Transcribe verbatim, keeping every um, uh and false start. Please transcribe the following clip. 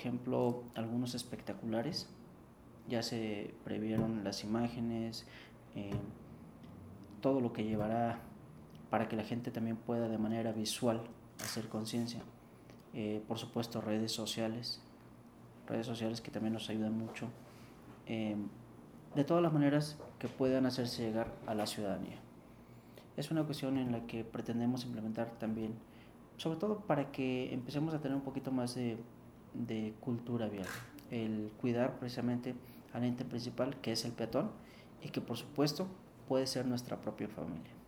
ejemplo, algunos espectaculares. Ya se previeron las imágenes, eh, todo lo que llevará para que la gente también pueda de manera visual hacer conciencia. Eh, por supuesto, redes sociales, redes sociales que también nos ayudan mucho, eh, de todas las maneras que puedan hacerse llegar a la ciudadanía. Es una cuestión en la que pretendemos implementar también, sobre todo para que empecemos a tener un poquito más de, de cultura vial, el cuidar precisamente al ente principal, que es el peatón, y que por supuesto puede ser nuestra propia familia.